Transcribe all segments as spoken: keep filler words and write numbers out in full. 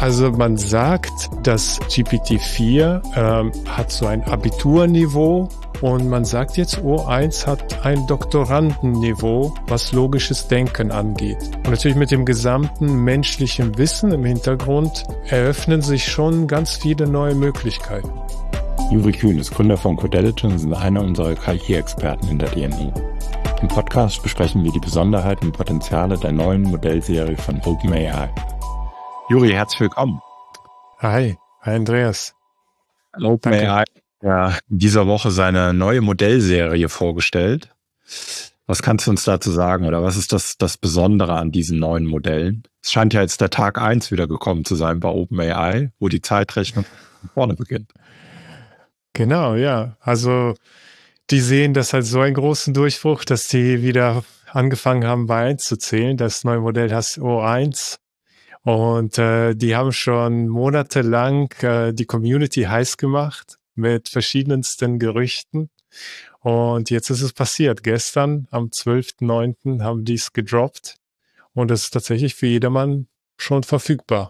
Also man sagt, dass G P T vier ähm, hat so ein Abiturniveau und man sagt jetzt, O eins hat ein Doktorandenniveau, was logisches Denken angeht. Und natürlich mit dem gesamten menschlichen Wissen im Hintergrund eröffnen sich schon ganz viele neue Möglichkeiten. Juri Kühn ist Gründer von Codeligens und einer unserer K I-Experten hinter D N I. Im Podcast besprechen wir die Besonderheiten und Potenziale der neuen Modellserie von OpenAI. Juri, herzlich willkommen. Hi, hi Andreas. OpenAI hat ja in dieser Woche seine neue Modellserie vorgestellt. Was kannst du uns dazu sagen oder was ist das, das Besondere an diesen neuen Modellen? Es scheint ja jetzt der Tag eins wieder gekommen zu sein bei OpenAI, wo die Zeitrechnung von vorne beginnt. Genau, ja. Also die sehen das als so einen großen Durchbruch, dass die wieder angefangen haben, bei eins zu zählen. Das neue Modell heißt O eins. Und äh, die haben schon monatelang äh, die Community heiß gemacht mit verschiedensten Gerüchten. Und jetzt ist es passiert. Gestern, am zwölften neunten haben die es gedroppt. Und es ist tatsächlich für jedermann schon verfügbar.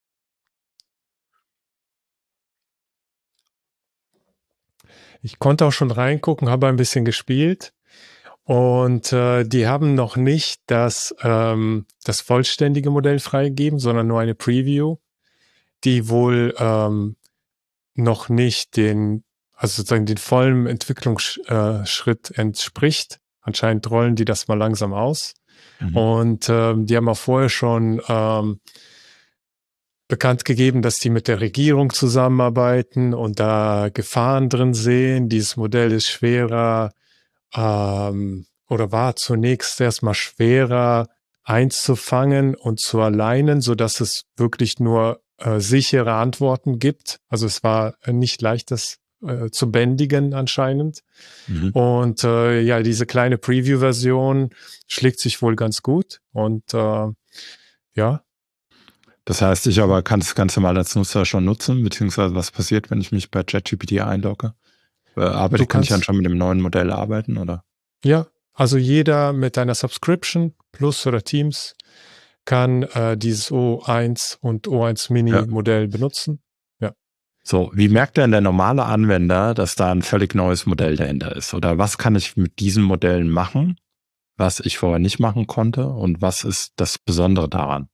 Ich konnte auch schon reingucken, habe ein bisschen gespielt. Und äh, die haben noch nicht das, ähm, das vollständige Modell freigegeben, sondern nur eine Preview, die wohl ähm, noch nicht den, also sozusagen den vollen Entwicklungsschritt entspricht. Anscheinend rollen die das mal langsam aus. Mhm. Und ähm, die haben auch vorher schon ähm, bekannt gegeben, dass die mit der Regierung zusammenarbeiten und da Gefahren drin sehen. Dieses Modell ist schwerer, Ähm, oder war zunächst erstmal schwerer einzufangen und zu alignen, so dass es wirklich nur äh, sichere Antworten gibt. Also es war nicht leicht, das äh, zu bändigen anscheinend. Mhm. Und äh, ja, diese kleine Preview-Version schlägt sich wohl ganz gut und äh, ja. Das heißt, ich aber kann das Ganze mal als Nutzer schon nutzen, beziehungsweise was passiert, wenn ich mich bei ChatGPT einlogge? Arbeite, kann ich dann schon mit dem neuen Modell arbeiten, oder? Ja, also jeder mit einer Subscription Plus oder Teams kann äh, dieses O eins und O eins Mini ja. Modell benutzen. Ja. So, wie merkt denn der normale Anwender, dass da ein völlig neues Modell dahinter ist? Oder was kann ich mit diesen Modellen machen, was ich vorher nicht machen konnte? Und was ist das Besondere daran?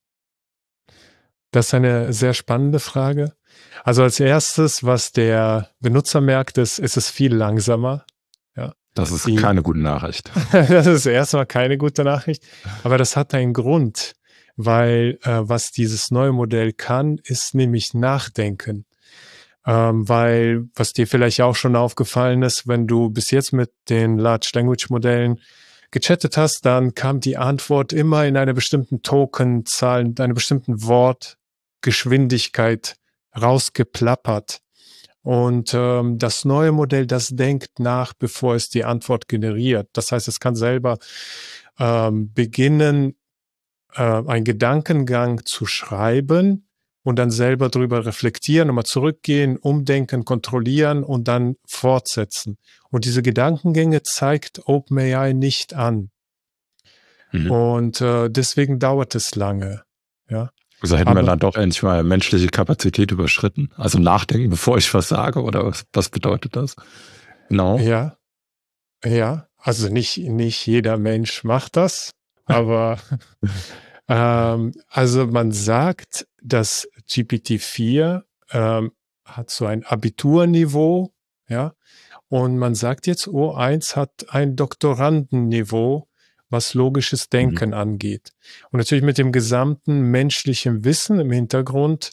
Das ist eine sehr spannende Frage. Also als erstes, was der Benutzer merkt, ist, ist es viel langsamer. Ja. Das ist Die, keine gute Nachricht. Das ist erstmal keine gute Nachricht, aber das hat einen Grund, weil äh, was dieses neue Modell kann, ist nämlich nachdenken. Ähm, weil, was dir vielleicht auch schon aufgefallen ist, wenn du bis jetzt mit den Large Language Modellen gechattet hast, dann kam die Antwort immer in einer bestimmten Tokenzahl, in einer bestimmten Wortgeschwindigkeit rausgeplappert. Und ähm, das neue Modell, das denkt nach, bevor es die Antwort generiert. Das heißt, es kann selber ähm, beginnen, äh, einen Gedankengang zu schreiben und dann selber drüber reflektieren, nochmal zurückgehen, umdenken, kontrollieren und dann fortsetzen. Und diese Gedankengänge zeigt OpenAI nicht an. Mhm. Und äh, deswegen dauert es lange. Ja. Also hätten Aber, wir dann doch endlich mal menschliche Kapazität überschritten? Also nachdenken, bevor ich was sage? Oder was, was bedeutet das? Genau. Ja, ja. Also nicht, nicht jeder Mensch macht das. Aber ähm, also man sagt, dass G P T vier ähm, hat so ein Abiturniveau, ja. Und man sagt jetzt, O eins hat ein Doktorandenniveau, was logisches Denken mhm. angeht. Und natürlich mit dem gesamten menschlichen Wissen im Hintergrund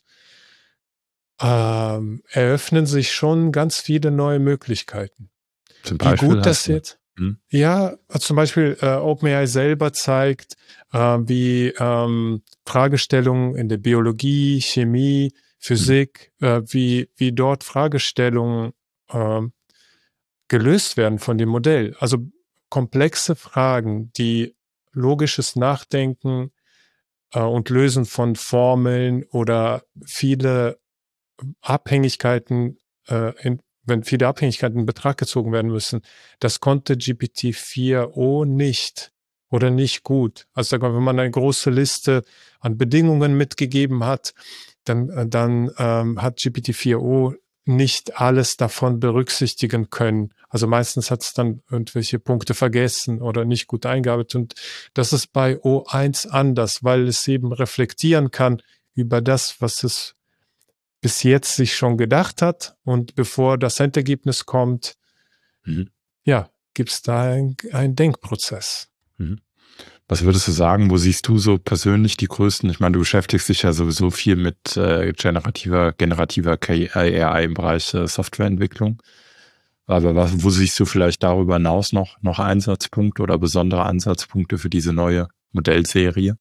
ähm, eröffnen sich schon ganz viele neue Möglichkeiten. Zum Beispiel wie gut das jetzt? Hm? Ja, also zum Beispiel äh, OpenAI selber zeigt, äh, wie ähm, Fragestellungen in der Biologie, Chemie, Physik, hm. äh, wie, wie dort Fragestellungen äh, gelöst werden von dem Modell. Also komplexe Fragen, die logisches Nachdenken äh, und Lösen von Formeln oder viele Abhängigkeiten, äh, in, wenn viele Abhängigkeiten in Betracht gezogen werden müssen, das konnte G P T vier o nicht. oder nicht gut. Also sag mal, wenn man eine große Liste an Bedingungen mitgegeben hat, dann, dann ähm, hat G P T vier o nicht alles davon berücksichtigen können. Also meistens hat es dann irgendwelche Punkte vergessen oder nicht gut eingearbeitet. Und das ist bei O eins anders, weil es eben reflektieren kann über das, was es bis jetzt sich schon gedacht hat. Und bevor das Endergebnis kommt, mhm. ja, gibt es da einen Denkprozess. Mhm. Was würdest du sagen, wo siehst du so persönlich die größten, ich meine, du beschäftigst dich ja sowieso viel mit äh, generativer, generativer K I im Bereich äh, Softwareentwicklung. Aber was, wo siehst du vielleicht darüber hinaus noch, noch Einsatzpunkte oder besondere Ansatzpunkte für diese neue Modellserie?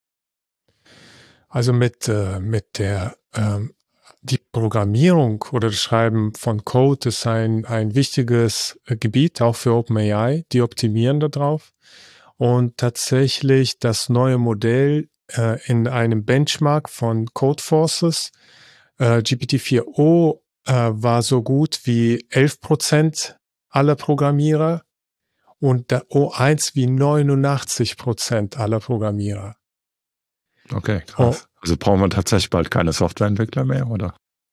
Also mit, äh, mit der, ähm, die Programmierung oder das Schreiben von Code ist ein, ein wichtiges äh, Gebiet, auch für OpenAI. Die optimieren darauf. Und tatsächlich das neue Modell äh, in einem Benchmark von Codeforces, äh, G P T vier o äh, war so gut wie elf Prozent aller Programmierer und der O eins wie neunundachtzig Prozent aller Programmierer. Okay, krass. Oh, also brauchen wir tatsächlich bald keine Softwareentwickler mehr, oder?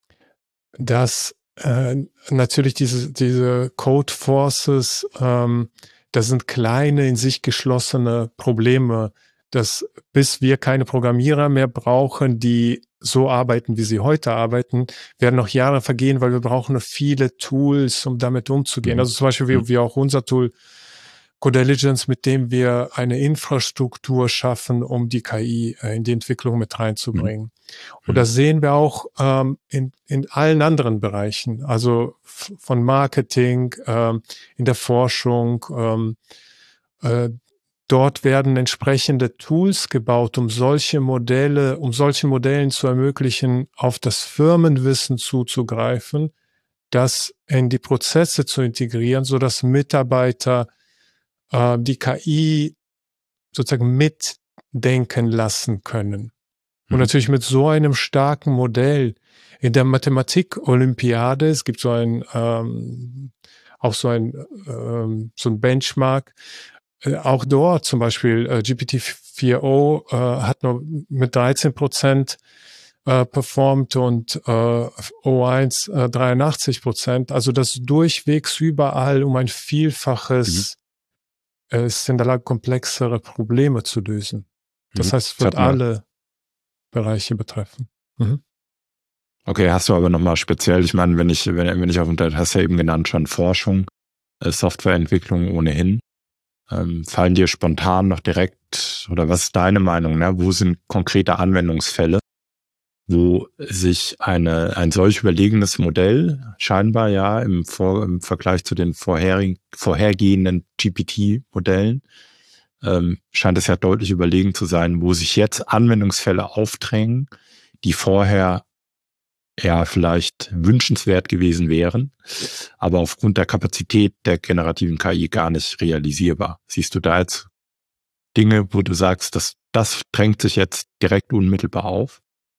Das äh, natürlich diese, diese Codeforces, ähm, das sind kleine, in sich geschlossene Probleme, dass bis wir keine Programmierer mehr brauchen, die so arbeiten, wie sie heute arbeiten, werden noch Jahre vergehen, weil wir brauchen noch viele Tools, um damit umzugehen. Mhm. Also zum Beispiel wie, mhm. wie auch unser Tool Codilligence, mit dem wir eine Infrastruktur schaffen, um die K I äh, in die Entwicklung mit reinzubringen. Mhm. Und das sehen wir auch ähm, in, in allen anderen Bereichen, also f- von Marketing, ähm, in der Forschung. Ähm, äh, dort werden entsprechende Tools gebaut, um solche Modelle, um solchen Modellen zu ermöglichen, auf das Firmenwissen zuzugreifen, das in die Prozesse zu integrieren, sodass Mitarbeiter äh, die K I sozusagen mitdenken lassen können. Und natürlich mit so einem starken Modell in der Mathematik-Olympiade, es gibt so ein, ähm, auch so ein, ähm, so ein Benchmark, äh, auch dort zum Beispiel äh, G P T vier o äh, hat nur mit dreizehn Prozent äh, performt und äh, O eins äh, dreiundachtzig Prozent. Also das durchwegs überall um ein Vielfaches mhm. äh, ist in der Lage, komplexere Probleme zu lösen. Das mhm. heißt, es wird alle Bereiche betreffen. Mhm. Okay, hast du aber nochmal speziell, ich meine, wenn ich, wenn, wenn ich auf, du hast ja eben genannt schon Forschung, äh, Softwareentwicklung ohnehin. Ähm, fallen dir spontan noch direkt, oder was ist deine Meinung, ne? Wo sind konkrete Anwendungsfälle, wo sich eine, ein solch überlegenes Modell scheinbar ja im, Vor, im Vergleich zu den vorherigen, vorhergehenden G P T-Modellen ähm, scheint es ja deutlich überlegen zu sein, wo sich jetzt Anwendungsfälle aufdrängen, die vorher ja vielleicht wünschenswert gewesen wären, aber aufgrund der Kapazität der generativen K I gar nicht realisierbar. Siehst du da jetzt Dinge, wo du sagst, dass das drängt sich jetzt direkt unmittelbar auf?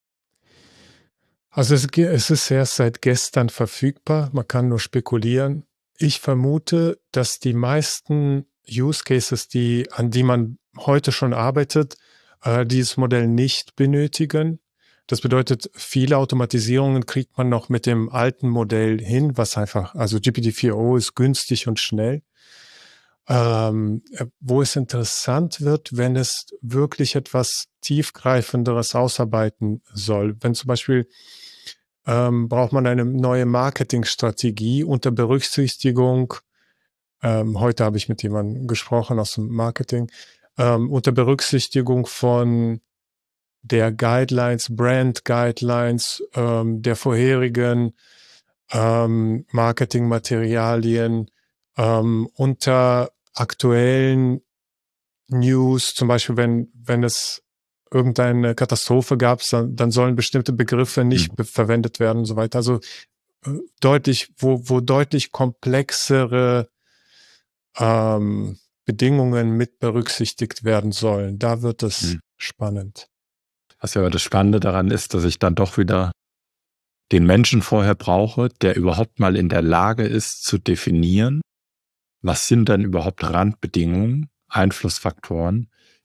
Also es, es ist erst seit gestern verfügbar, man kann nur spekulieren. Ich vermute, dass die meisten Use Cases, die, an die man heute schon arbeitet, äh, dieses Modell nicht benötigen. Das bedeutet, viele Automatisierungen kriegt man noch mit dem alten Modell hin, was einfach, also G P T vier o ist günstig und schnell. Ähm, wo es interessant wird, wenn es wirklich etwas tiefgreifenderes ausarbeiten soll. Wenn zum Beispiel ähm, braucht man eine neue Marketingstrategie unter Berücksichtigung, ähm, heute habe ich mit jemandem gesprochen aus dem Marketing, ähm, unter Berücksichtigung von der Guidelines, Brand Guidelines, ähm, der vorherigen ähm, Marketingmaterialien, ähm, unter aktuellen News, zum Beispiel wenn, wenn es irgendeine Katastrophe gab, dann, dann sollen bestimmte Begriffe nicht mhm. verwendet werden und so weiter. Also äh, deutlich, wo, wo deutlich komplexere ähm, Bedingungen mit berücksichtigt werden sollen. Da wird es mhm. spannend. Was ja aber das Spannende daran ist, dass ich dann doch wieder den Menschen vorher brauche, der überhaupt mal in der Lage ist zu definieren, was sind denn überhaupt Randbedingungen, Einflussfaktoren,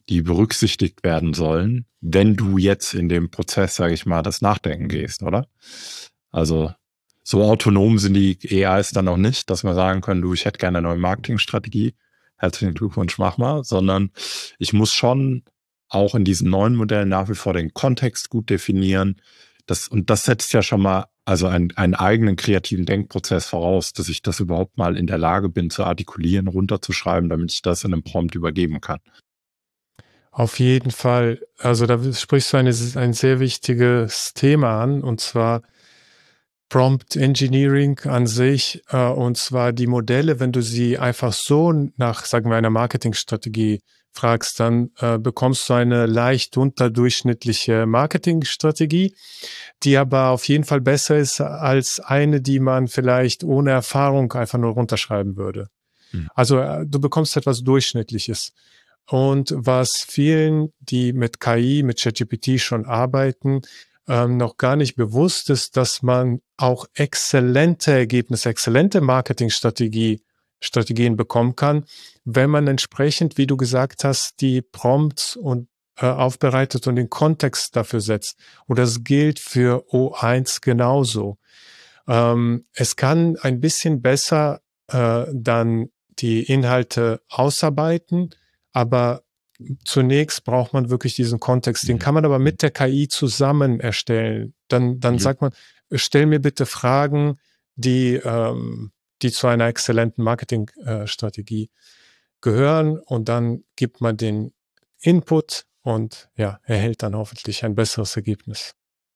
die berücksichtigt werden sollen, wenn du jetzt in dem Prozess, sage ich mal, das Nachdenken gehst, oder? Also so autonom sind die A Is dann noch nicht, dass wir sagen können, du, ich hätte gerne eine neue Marketingstrategie, herzlichen Glückwunsch, mach mal, sondern ich muss schon auch in diesen neuen Modellen nach wie vor den Kontext gut definieren. Das, und das setzt ja schon mal also einen, einen eigenen kreativen Denkprozess voraus, dass ich das überhaupt mal in der Lage bin zu artikulieren, runterzuschreiben, damit ich das in einem Prompt übergeben kann. Auf jeden Fall. Also da sprichst du eine, ein sehr wichtiges Thema an, und zwar Prompt Engineering an sich, äh, und zwar die Modelle, wenn du sie einfach so nach, sagen wir, einer Marketingstrategie fragst, dann äh, bekommst du eine leicht unterdurchschnittliche Marketingstrategie, die aber auf jeden Fall besser ist als eine, die man vielleicht ohne Erfahrung einfach nur runterschreiben würde. Mhm. Also äh, du bekommst etwas Durchschnittliches. Und was vielen, die mit K I, mit ChatGPT schon arbeiten, ähm, noch gar nicht bewusst ist, dass man auch exzellente Ergebnisse, exzellente Marketingstrategie Strategien bekommen kann, wenn man entsprechend, wie du gesagt hast, die Prompts und äh, aufbereitet und den Kontext dafür setzt. Und das gilt für O eins genauso. Ähm, es kann ein bisschen besser äh, dann die Inhalte ausarbeiten, aber zunächst braucht man wirklich diesen Kontext. Den kann man aber mit der K I zusammen erstellen. Dann, dann mhm. sagt man, stell mir bitte Fragen, die ähm, die zu einer exzellenten Marketingstrategie gehören, und dann gibt man den Input und ja, erhält dann hoffentlich ein besseres Ergebnis.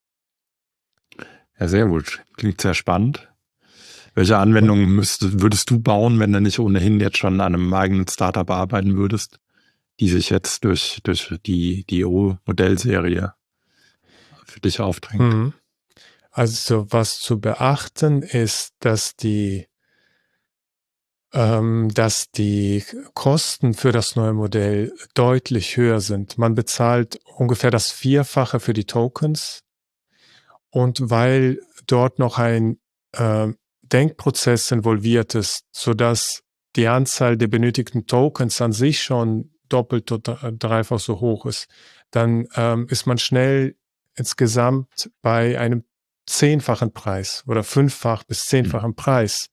Ja, sehr gut. Klingt sehr spannend. Welche Anwendungen müsstest, würdest du bauen, wenn du nicht ohnehin jetzt schon an einem eigenen Startup arbeiten würdest, die sich jetzt durch, durch die, die O-Modellserie für dich aufdrängt? Mhm. Also was zu beachten ist, dass die dass die Kosten für das neue Modell deutlich höher sind. Man bezahlt ungefähr das Vierfache für die Tokens, und weil dort noch ein äh, Denkprozess involviert ist, sodass die Anzahl der benötigten Tokens an sich schon doppelt oder dreifach so hoch ist, dann ähm, ist man schnell insgesamt bei einem zehnfachen Preis oder fünffach bis zehnfachen Preis.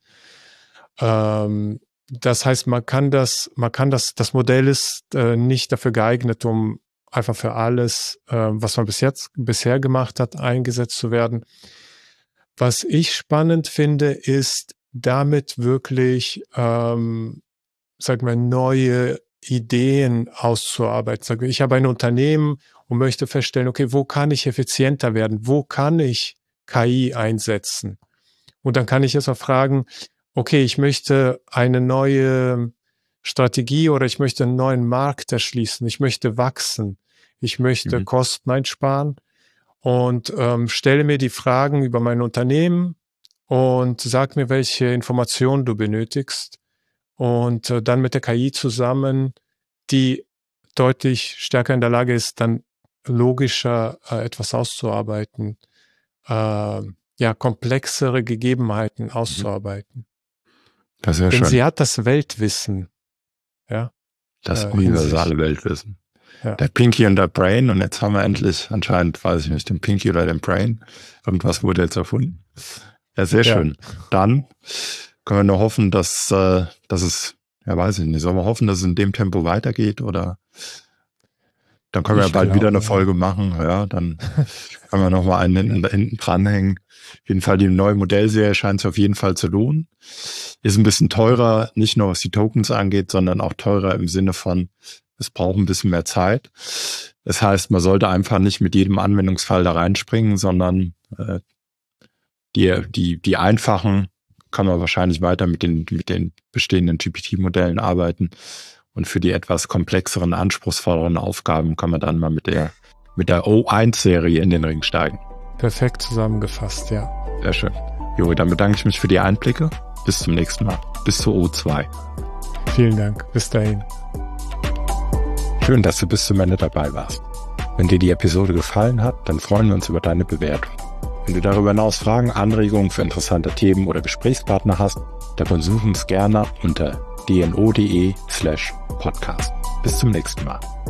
Ähm, das heißt, man kann das, man kann das, das Modell ist äh, nicht dafür geeignet, um einfach für alles, äh, was man bis jetzt, bisher gemacht hat, eingesetzt zu werden. Was ich spannend finde, ist damit wirklich, ähm, sagen wir, neue Ideen auszuarbeiten. Sagen wir, ich habe ein Unternehmen und möchte feststellen, okay, wo kann ich effizienter werden? Wo kann ich K I einsetzen? Und dann kann ich jetzt auch fragen, okay, ich möchte eine neue Strategie oder ich möchte einen neuen Markt erschließen, ich möchte wachsen, ich möchte mhm. Kosten einsparen und ähm, stelle mir die Fragen über mein Unternehmen und sag mir, welche Informationen du benötigst, und äh, dann mit der K I zusammen, die deutlich stärker in der Lage ist, dann logischer äh, etwas auszuarbeiten, äh, ja, komplexere Gegebenheiten auszuarbeiten. Das ist ja Denn schön. sie hat das Weltwissen. Ja. Das äh, universale Weltwissen. Ja. Der Pinky und der Brain, und jetzt haben wir endlich anscheinend, weiß ich nicht, den Pinky oder den Brain. Irgendwas wurde jetzt erfunden. Ja, sehr schön. Ja. Dann können wir nur hoffen, dass, äh, dass es, ja, weiß ich nicht, sollen wir hoffen, dass es in dem Tempo weitergeht, oder dann können wir ich ja bald glaube, wieder eine Folge machen. Ja, dann können wir nochmal einen hinten, hinten dranhängen. Auf jeden Fall, die neue Modellserie scheint sich auf jeden Fall zu lohnen. Ist ein bisschen teurer, nicht nur was die Tokens angeht, sondern auch teurer im Sinne von, es braucht ein bisschen mehr Zeit. Das heißt, man sollte einfach nicht mit jedem Anwendungsfall da reinspringen, sondern äh, die, die, die einfachen kann man wahrscheinlich weiter mit den, mit den bestehenden G P T-Modellen arbeiten. Und für die etwas komplexeren, anspruchsvolleren Aufgaben kann man dann mal mit der, mit der O eins Serie in den Ring steigen. Perfekt zusammengefasst, ja. Sehr schön. Jo, dann bedanke ich mich für die Einblicke. Bis zum nächsten Mal. Bis zur O zwei. Vielen Dank. Bis dahin. Schön, dass du bis zum Ende dabei warst. Wenn dir die Episode gefallen hat, dann freuen wir uns über deine Bewertung. Wenn du darüber hinaus Fragen, Anregungen für interessante Themen oder Gesprächspartner hast, dann besuch uns gerne unter dno.de slash podcast. Bis zum nächsten Mal.